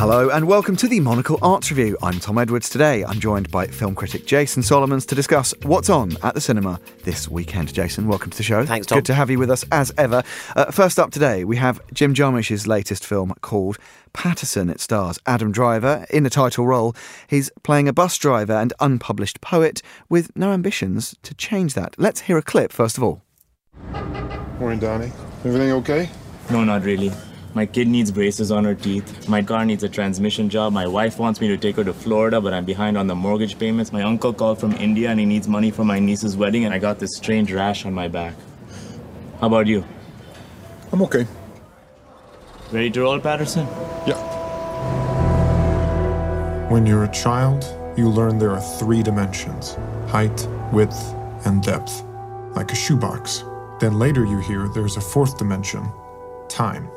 Hello and welcome to the Monocle Arts Review. I'm Tom Edwards. Today I'm joined by film critic Jason Solomons to discuss what's on at the cinema this weekend. Jason, welcome to the show. Thanks, Tom. Good to have you with us as ever. First up today, we have Jim Jarmusch's latest film called Paterson. It stars Adam Driver in the title role. He's playing a bus driver and unpublished poet with no ambitions to change that. Let's hear a clip first of all. Morning, Danny. Everything okay? No, not really. My kid needs braces on her teeth. My car needs a transmission job. My wife wants me to take her to Florida, but I'm behind on the mortgage payments. My uncle called from India and he needs money for my niece's wedding, and I got this strange rash on my back. How about you? I'm okay. Ready to roll, Patterson? Yeah. When you're a child, you learn there are 3 dimensions: height, width, and depth, like a shoebox. Then later you hear there's a 4th dimension: time.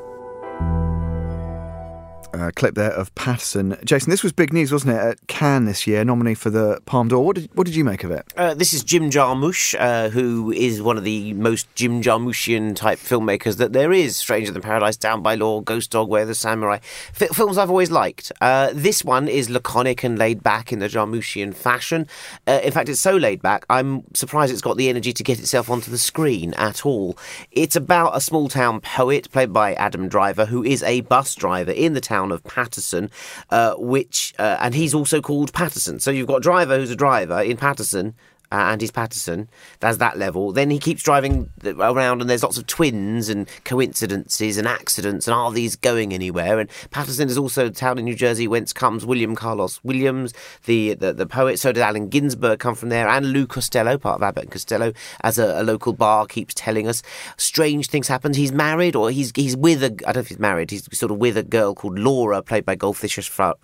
Clip there of Paterson. Jason, this was big news, wasn't it, at Cannes this year, nominee for the Palme d'Or. What did you make of it? This is Jim Jarmusch, who is one of the most Jim Jarmuschian type filmmakers that there is. Stranger Than Paradise, Down by Law, Ghost Dog, Where the Samurai. Films I've always liked. This one is laconic and laid back in the Jarmuschian fashion. In fact, it's so laid back, I'm surprised it's got the energy to get itself onto the screen at all. It's about a small town poet, played by Adam Driver, who is a bus driver in the town of Paterson, and he's also called Paterson. So you've got Driver, who's a driver in Paterson, and he's Paterson. That's that level. Then he keeps driving around and there's lots of twins and coincidences and accidents, and are these going anywhere? And Paterson is also a town in New Jersey whence comes William Carlos Williams, the poet. So did Allen Ginsberg come from there, and Lou Costello, part of Abbott and Costello, as a local bar keeps telling us. Strange things happen. He's married, or he's with I don't know if he's married. He's sort of with a girl called Laura, played by Golshifteh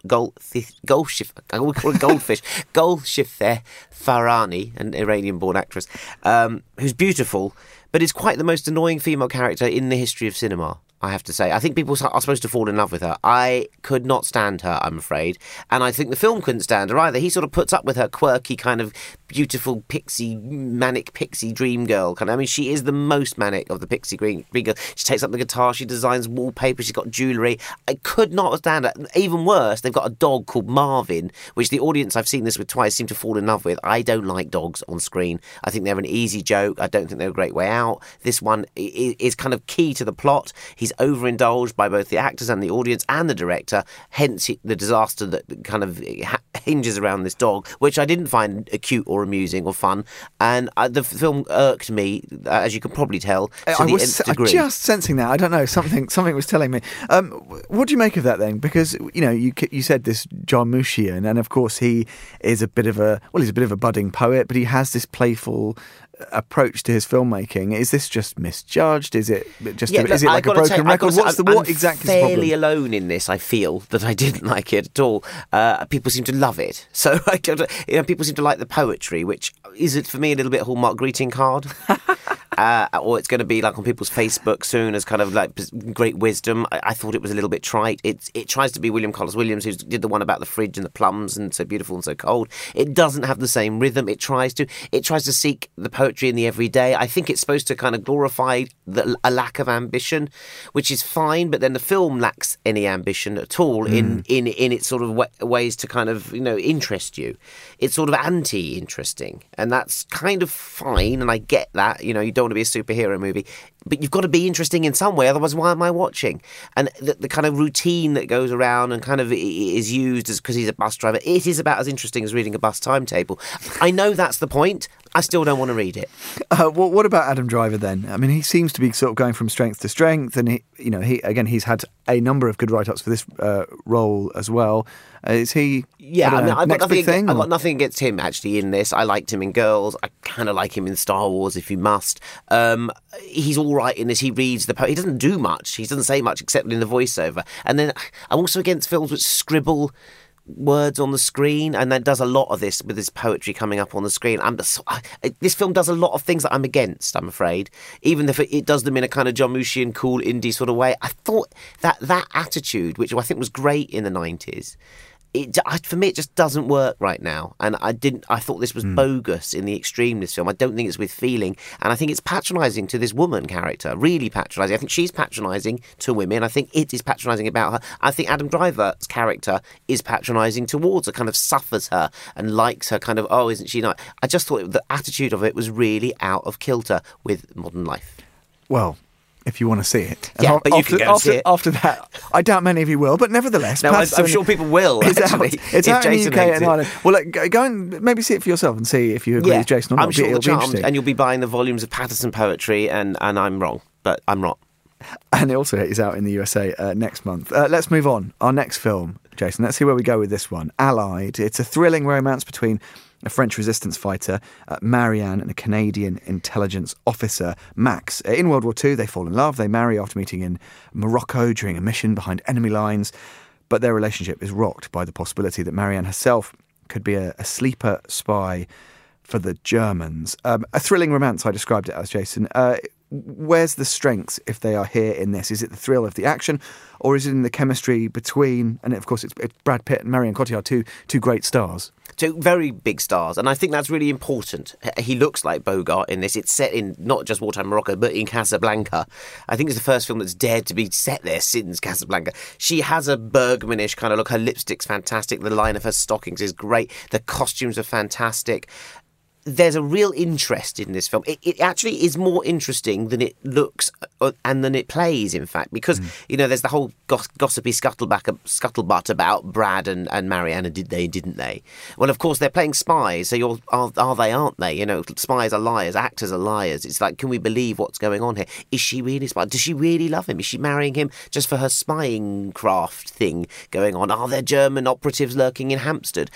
Farahani, an Iranian-born actress, who's beautiful, but is quite the most annoying female character in the history of cinema, I have to say. I think people are supposed to fall in love with her. I could not stand her, I'm afraid. And I think the film couldn't stand her either. He sort of puts up with her quirky, kind of beautiful manic pixie dream girl. I mean, she is the most manic of the pixie dream girl. She takes up the guitar, she designs wallpaper, she's got jewellery. I could not stand her. Even worse, they've got a dog called Marvin, which the audience I've seen this with twice seem to fall in love with. I don't like dogs on screen. I think they're an easy joke. I don't think they're a great way out. This one is kind of key to the plot. He's overindulged by both the actors and the audience and the director, hence the disaster that kind of hinges around this dog, which I didn't find cute or amusing or fun. And the film irked me, as you can probably tell, to the nth degree. I'm just sensing that. I don't know, something was telling me. What do you make of that then? Because, you said this Jarmuschian, and of course he is a bit of a budding poet, but he has this playful approach to his filmmaking. Is this just misjudged? Is it just is it like a broken record? What exactly is the problem? I'm fairly alone in this. I feel that I didn't like it at all. People seem to love it. So people seem to like the poetry, which is it for me a little bit a Hallmark greeting card. Or it's going to be like on people's Facebook soon as kind of like great wisdom. I thought it was a little bit trite. It tries to be William Carlos Williams, who did the one about the fridge and the plums and so beautiful and so cold. It doesn't have the same rhythm. It tries to seek the poetry in the everyday. I think it's supposed to kind of glorify a lack of ambition, which is fine, but then the film lacks any ambition at all in its sort of ways to kind of interest you. It's sort of anti-interesting, and that's kind of fine, and I get that. You don't want to be a superhero movie, but you've got to be interesting in some way, otherwise why am I watching? And the kind of routine that goes around and kind of is used as because he's a bus driver, it is about as interesting as reading a bus timetable. I know that's the point. I still don't want to read it. What about Adam Driver then? I mean, he seems to be sort of going from strength to strength, and he's had a number of good write-ups for this role as well. Is he? Yeah, I've got nothing against him actually in this. I liked him in Girls. I kind of like him in Star Wars, if you must. He's all right in this. He reads he doesn't do much. He doesn't say much except in the voiceover. And then I'm also against films which scribble words on the screen, and that does a lot of this with this poetry coming up on the screen. This film does a lot of things that I'm against, I'm afraid, even if it does them in a kind of Jarmuschian, cool indie sort of way. I thought that attitude, which I think was great in the 90s, for me, it just doesn't work right now. And I thought this was bogus in the extreme, this film. I don't think it's with feeling. And I think it's patronising to this woman character, really patronising. I think she's patronising to women. I think it is patronising about her. I think Adam Driver's character is patronising towards her, kind of suffers her and likes her, kind of, oh, isn't she nice? I just thought the attitude of it was really out of kilter with modern life. Well, if you want to see it. Yeah, but you can go see it. After that, I doubt many of you will, but nevertheless... No, I'm sure people will, it's actually. It's out in the UK and Ireland. It. Well, go and maybe see it for yourself and see if you agree with Jason or not. I'm sure it'll you're be interesting. and you'll be buying the volumes of Patterson poetry, and I'm wrong, but I'm not. And it also is out in the USA next month. Let's move on. Our next film, Jason, let's see where we go with this one. Allied. It's a thrilling romance between a French resistance fighter, Marianne, and a Canadian intelligence officer, Max. In World War II, they fall in love. They marry after meeting in Morocco during a mission behind enemy lines. But their relationship is rocked by the possibility that Marianne herself could be a sleeper spy for the Germans. A thrilling romance, I described it as, Jason. Where's the strengths if they are here in this? Is it the thrill of the action, or is it in the chemistry between, and of course it's Brad Pitt and Marion Cotillard, two great stars? Two very big stars, and I think that's really important. He looks like Bogart in this. It's set in not just wartime Morocco, but in Casablanca. I think it's the first film that's dared to be set there since Casablanca. She has a Bergman-ish kind of look. Her lipstick's fantastic. The line of her stockings is great. The costumes are fantastic. There's a real interest in this film. It actually is more interesting than it looks and than it plays, in fact, because, there's the whole gossipy scuttlebutt about Brad and Marianne, and did they, didn't they? Well, of course, they're playing spies, so are they, aren't they? Spies are liars, actors are liars. It's like, can we believe what's going on here? Is she really spy? Does she really love him? Is she marrying him just for her spying craft thing going on? Are there German operatives lurking in Hampstead?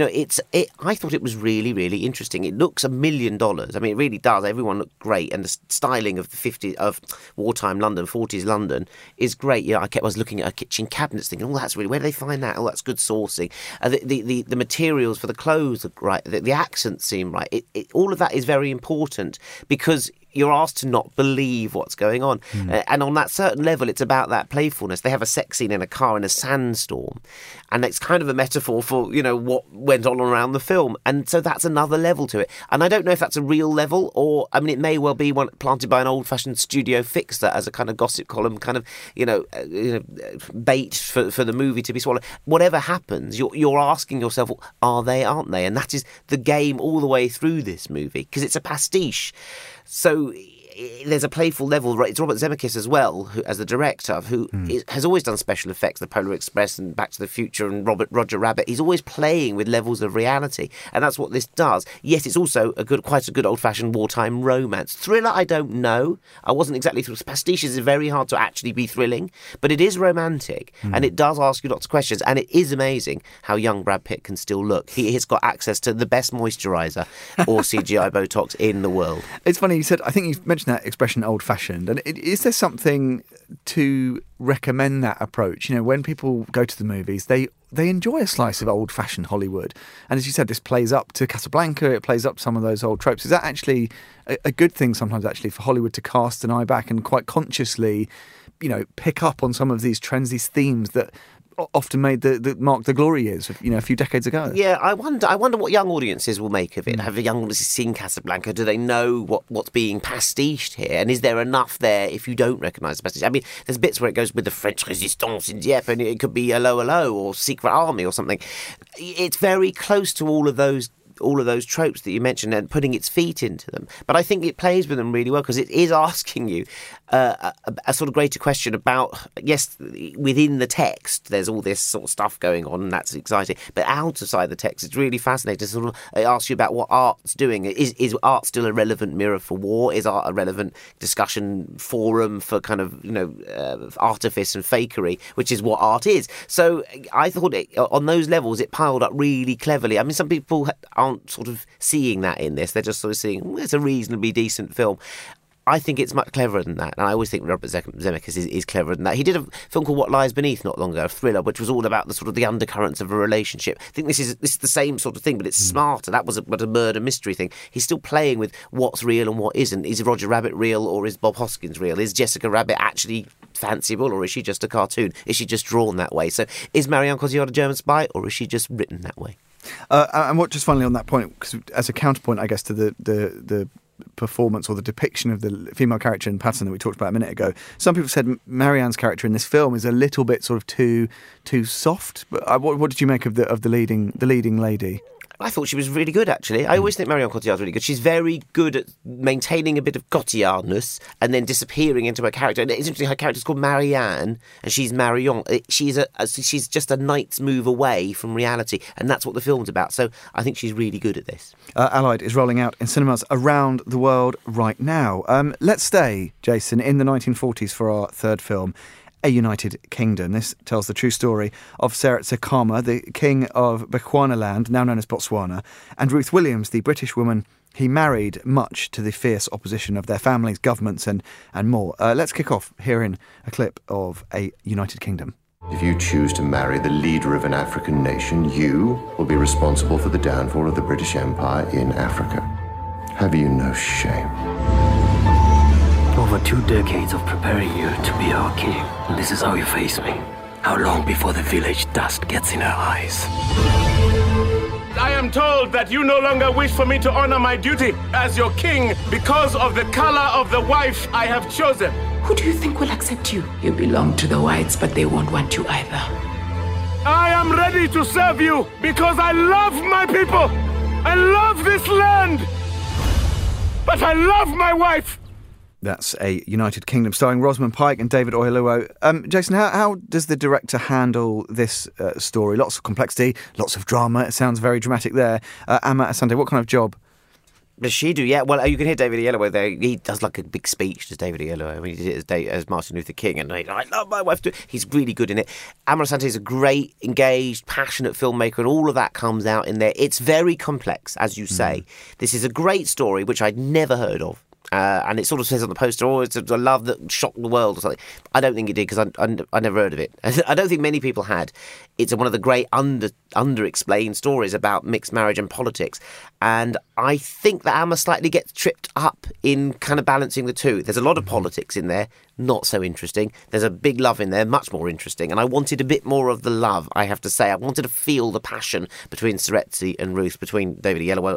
I thought it was really, really interesting. It looks $1 million. I mean, it really does. Everyone looked great, and the styling of the 50s of wartime London, 40s London, is great. I was looking at her kitchen cabinets, thinking, "Oh, that's really, where do they find that? Oh, that's good sourcing." The materials for the clothes are right. The accents seem right. All of that is very important because you're asked to not believe what's going on. And on that certain level, it's about that playfulness. They have a sex scene in a car in a sandstorm, and it's kind of a metaphor for, what went on around the film. And so that's another level to it. And I don't know if that's a real level, or, I mean, it may well be one planted by an old-fashioned studio fixer as a kind of gossip column, kind of, bait for the movie to be swallowed. Whatever happens, you're asking yourself, are they, aren't they? And that is the game all the way through this movie, because it's a pastiche. So there's a playful level. It's Robert Zemeckis as well, as the director, who has always done special effects, The Polar Express and Back to the Future and Roger Rabbit. He's always playing with levels of reality, and that's what this does. Yes, it's also quite a good old-fashioned wartime romance. Thriller, I don't know. I wasn't exactly through. Pastiches is very hard to actually be thrilling, but it is romantic, and it does ask you lots of questions, and it is amazing how young Brad Pitt can still look. He has got access to the best moisturiser or CGI Botox in the world. It's funny, I think you mentioned that expression old-fashioned, and is there something to recommend that approach? When people go to the movies, they enjoy a slice of old-fashioned Hollywood, and as you said, this plays up to Casablanca, it plays up some of those old tropes. Is that actually a good thing sometimes, actually, for Hollywood to cast an eye back and quite consciously, pick up on some of these trends, these themes that often made the mark the glory years, a few decades ago? Yeah, I wonder what young audiences will make of it. Have the young audiences seen Casablanca? Do they know what's being pastiched here? And is there enough there if you don't recognise the pastiche? I mean, there's bits where it goes with the French Resistance in Dieppe, and it could be Hello or Secret Army or something. It's very close to all of those tropes that you mentioned and putting its feet into them. But I think it plays with them really well because it is asking you a sort of greater question about, yes, within the text, there's all this sort of stuff going on and that's exciting. But outside the text, it's really fascinating. Sort of, it asks you about what art's doing. Is art still a relevant mirror for war? Is art a relevant discussion forum for kind of, artifice and fakery, which is what art is? So I thought on those levels, it piled up really cleverly. I mean, some people aren't sort of seeing that in this. They're just sort of seeing, it's a reasonably decent film. I think it's much cleverer than that, and I always think Robert Zemeckis is cleverer than that. He did a film called What Lies Beneath not long ago, a thriller, which was all about the sort of the undercurrents of a relationship. I think this is the same sort of thing, but it's smarter. That was a murder mystery thing. He's still playing with what's real and what isn't. Is Roger Rabbit real, or is Bob Hoskins real? Is Jessica Rabbit actually fanciful, or is she just a cartoon? Is she just drawn that way? So is Marianne Cotillard a German spy, or is she just written that way? And what, just finally on that point, because as a counterpoint, I guess, to the performance or the depiction of the female character in Patterson that we talked about a minute ago, some people said Marianne's character in this film is a little bit sort of too soft. But what did you make of the leading lady? I thought she was really good, actually. I always think Marianne Cotillard's really good. She's very good at maintaining a bit of Cotillardness and then disappearing into her character. And it's interesting, her character's called Marianne, and she's Marion. She's just a night's move away from reality, and that's what the film's about. So I think she's really good at this. Allied is rolling out in cinemas around the world right now. Let's stay, Jason, in the 1940s for our third film, A United Kingdom. This tells the true story of Seret Sekama, the king of Bechuanaland, now known as Botswana, and Ruth Williams, the British woman he married, much to the fierce opposition of their families, governments and more. Let's kick off hearing a clip of A United Kingdom. If you choose to marry the leader of an African nation, you will be responsible for the downfall of the British Empire in Africa. Have you no shame? Over 2 decades of preparing you to be our king, and this is how you face me. How long before the village dust gets in our eyes? I am told that you no longer wish for me to honor my duty as your king because of the color of the wife I have chosen. Who do you think will accept you? You belong to the whites, but they won't want you either. I am ready to serve you because I love my people. I love this land. But I love my wife. That's A United Kingdom, starring Rosamund Pike and David Oyelowo. Jason, how does the director handle this story? Lots of complexity, lots of drama. It sounds very dramatic there. Amma Asante, what kind of job Does she do? Yeah, well, you can hear David Oyelowo there. He does like a big speech, does David Oyelowo. I mean, he did it as Martin Luther King, and I love my wife too. He's really good in it. Amma Asante is a great, engaged, passionate filmmaker, and all of that comes out in there. It's very complex, as you say. This is a great story, which I'd never heard of. And it sort of says on the poster, oh, it's a love that shocked the world or something. I don't think it did, because I never heard of it. I don't think many people had. It's one of the great under-explained stories about mixed marriage and politics. And I think that Amma slightly gets tripped up in kind of balancing the two. There's a lot of politics in there, not so interesting. There's a big love in there, much more interesting. And I wanted a bit more of the love, I have to say. I wanted to feel the passion between Seretse and Ruth, between David Oyelowo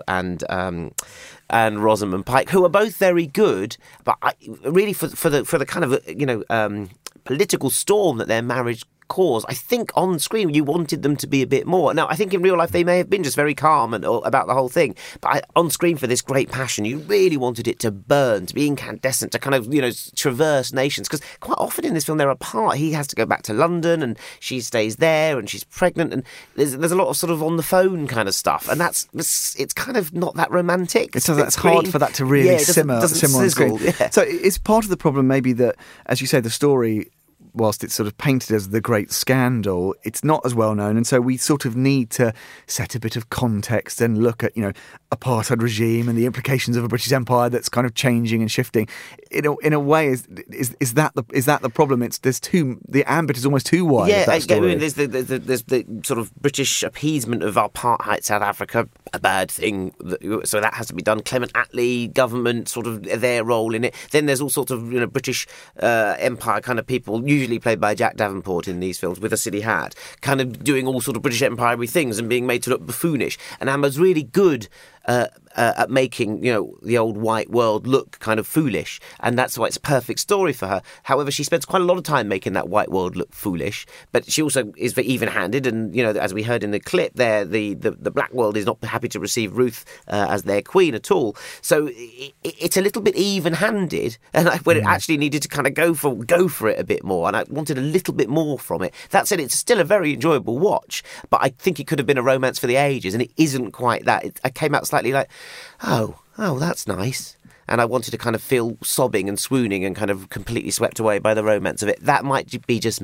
and Rosamund Pike, who are both very good, but really for the kind of political storm that their marriage caused, I think on screen you wanted them to be a bit more. Now, I think in real life they may have been just very calm about the whole thing, but on screen for this great passion, you really wanted it to burn, to be incandescent, to kind of traverse nations. Because quite often in this film they're apart. He has to go back to London, and she stays there, and she's pregnant, and there's a lot of sort of on the phone kind of stuff, and it's kind of not that romantic. So that's hard for that to really simmer on screen. Yeah. So it's part of the problem, maybe, that, as you say, the story, whilst it's sort of painted as the great scandal, it's not as well known, and so we sort of need to set a bit of context and look at, apartheid regime and the implications of a British Empire that's kind of changing and shifting. In a way, is that the problem? The ambit is almost too wide. Yeah, of that story. I mean, there's the sort of British appeasement of apartheid South Africa, a bad thing, so that has to be done. Clement Attlee government, sort of their role in it. Then there's all sorts of British Empire kind of people, usually played by Jack Davenport in these films with a silly hat, kind of doing all sort of British Empire-y things and being made to look buffoonish. And Amma's really good at making the old white world look kind of foolish, and that's why it's a perfect story for her. However, she spends quite a lot of time making that white world look foolish, but she also is very even-handed, and as we heard in the clip there, the black world is not happy to receive Ruth as their queen at all. So it's a little bit even-handed, and when it actually needed to kind of go for it a bit more, and I wanted a little bit more from it. That said, it's still a very enjoyable watch, but I think it could have been a romance for the ages, and it isn't quite that. I came out slightly like, oh, that's nice. And I wanted to kind of feel sobbing and swooning and kind of completely swept away by the romance of it. That might be just me.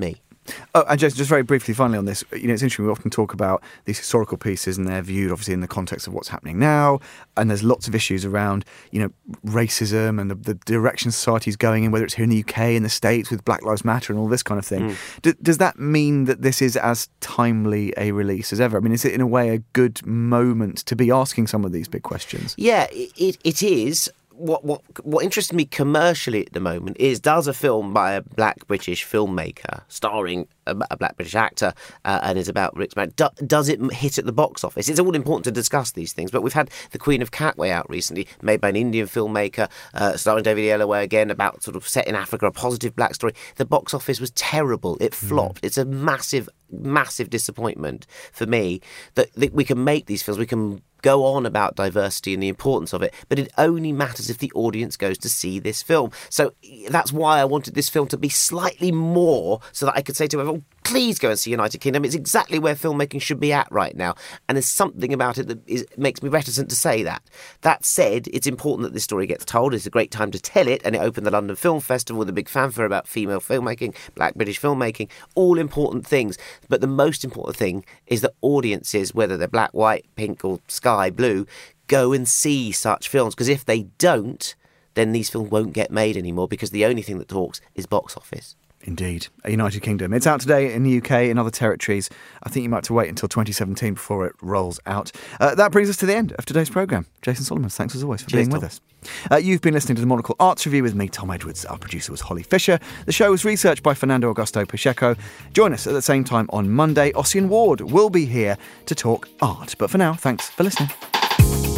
Oh, and Jason, just very briefly, finally on this, it's interesting, we often talk about these historical pieces and they're viewed obviously in the context of what's happening now, and there's lots of issues around, racism and the direction society's going in, whether it's here in the UK, in the States, with Black Lives Matter and all this kind of thing. Does that mean that this is as timely a release as ever? I mean, is it in a way a good moment to be asking some of these big questions? Yeah, it is. What interests me commercially at the moment is, does a film by a black British filmmaker starring a black British actor and is about Rick's marriage, does it hit at the box office? It's all important to discuss these things, but we've had The Queen of Katwe out recently, made by an Indian filmmaker, starring David Yelloway again, about sort of set in Africa, a positive black story. The box office was terrible. It flopped. It's a massive disappointment for me that we can make these films, we can go on about diversity and the importance of it, but it only matters if the audience goes to see this film. So that's why I wanted this film to be slightly more, so that I could say to everyone, please go and see United Kingdom. It's exactly where filmmaking should be at right now. And there's something about it that makes me reticent to say that. That said, it's important that this story gets told. It's a great time to tell it, and it opened the London Film Festival with a big fanfare about female filmmaking, black British filmmaking, all important things. But the most important thing is that audiences, whether they're black, white, pink or sky blue, go and see such films. Because if they don't, then these films won't get made anymore, because the only thing that talks is box office. Indeed. A United Kingdom. It's out today in the UK, in other territories. I think you might have to wait until 2017 before it rolls out. That brings us to the end of today's programme. Jason Solomons, thanks as always for being with us. You've been listening to the Monocle Arts Review with me, Tom Edwards. Our producer was Holly Fisher. The show was researched by Fernando Augusto Pacheco. Join us at the same time on Monday. Ossian Ward will be here to talk art. But for now, thanks for listening.